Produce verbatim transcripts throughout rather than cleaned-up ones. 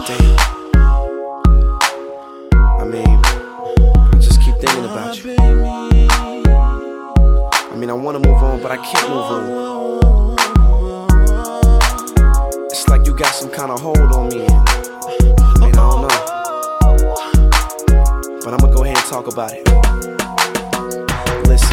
damn. I mean, I just keep thinking about you. I mean, I wanna move on, but I can't move on. It's like you got some kind of hold on me. I mean, I don't know. But I'ma go ahead and talk about it. Listen.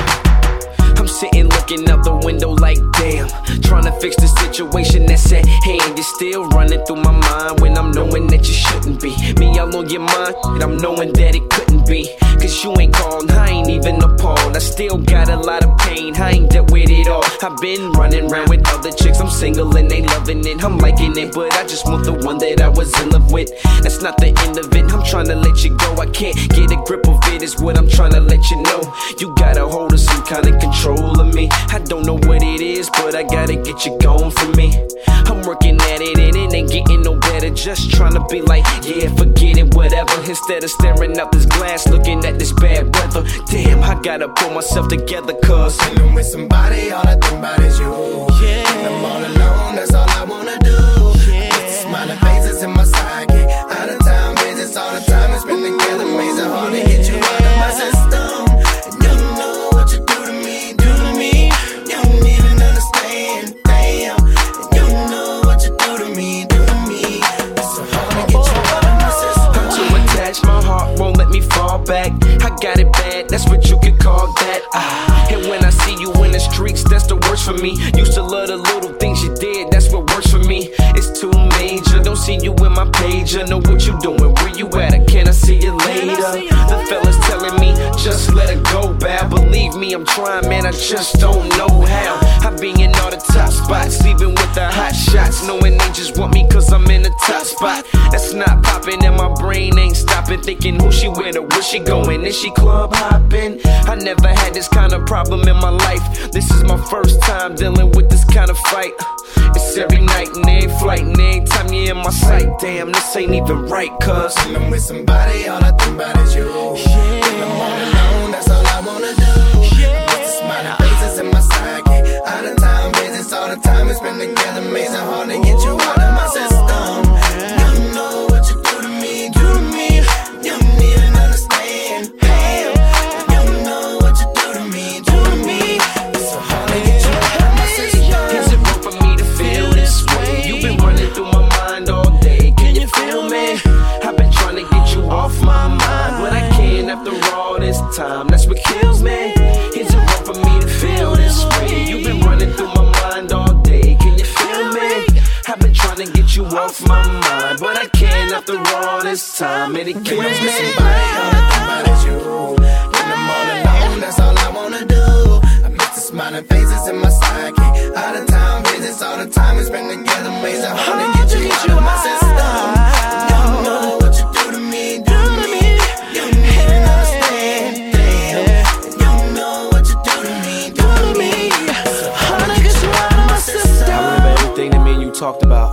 I'm sitting looking out the window like damn, trying to fix the situation that's at hand. You're still running through my mind when I'm knowing that you shouldn't be. Me all on your mind, and I'm knowing that it couldn't be. Cause you ain't called, I ain't even appalled. I still got a lot of pain, I ain't dealt with it all. I've been running around with other chicks, I'm single and they loving it. I'm liking it, but I just want the one that I was in love with. That's not the end of it, I'm trying to let you go. I can't get a grip of it, is what I'm trying to let you know. You got a hold of some kind of control of me. I don't know what it is, but I gotta get you going for me. I'm working at it and it ain't getting no better. Just trying to be like, yeah, forget it, whatever. Instead of staring out this glass, looking at this bad weather. Damn, I gotta pull myself together, cause when I'm with somebody, all I think about is you. Yeah. When I'm all alone, that's all I wanna do. Yeah. Put the smiling faces in my sidekick. Out of town visits all the time, it's been together, amazing hard to get you out of my system. And you know what you do to me, do to me. You don't even understand, damn. And you know what you do to me, do to me. It's so hard to get you out of my system. I'm too attached, my heart won't let me fall back. I got it bad, that's what you could call that. Ah, and when I see you in the streets, that's the worst for me. Used to love the little things you did, that's what works for me. It's too major, don't see you in my page. I know what you doing, where you at, can I see you later? The fellas telling me, just let it go, bad. Believe me, I'm trying, man, I just don't know how. I be in all the top spots, sleeping with the hot shots, knowing they just want me cause I'm in the top spot. That's not popping and my brain ain't stopping, thinking who she with or where she going, is she club hopping? I never had this kind of problem in my life. This is my first time dealing with this kind of fight. It's every night and every flight and every time you're in my sight. Damn, this ain't even right, cause when I'm with somebody, all I think about is you. Yeah. When I'm all alone, that's all I wanna do. Yeah. Put the smiling faces in my sidekick. Out of town visits all the time, it's been together, amazing hard to get you out of my system. You know what you do to me, do to me. You don't even understand, damn. You know what you do to me, do to me. It's so hard to get you out of my system. Is it wrong for me to feel this way? You've been running through my mind all day, can you feel me? I've been trying to get you off my mind, but I can't after all this time, that's what kills me. Is it wrong for me to feel this way? You've been running through my mind all day, can you feel me? I've been trying to get you off my mind, but I can't after all this time, and it kills me. Somebody, all I think about is you. When I'm all alone, that's all I wanna do. I miss the smiling faces in my sidekick. Out of town visits all the time, it's been together, amazing hard to get you out of my system. You know what you do to me, do to me. You don't even understand, damn. You know what you do to me, do to me. So hard to get you out of my system. I remember everything that me and you talked about.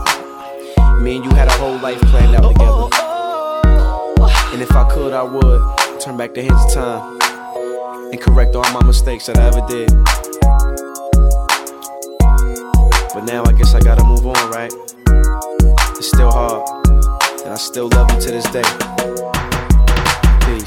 Me and you had a whole life planned out together. And if I could, I would turn back the hands of time and correct all my mistakes that I ever did. But now I guess I gotta move on, right? It's still hard, and I still love you to this day.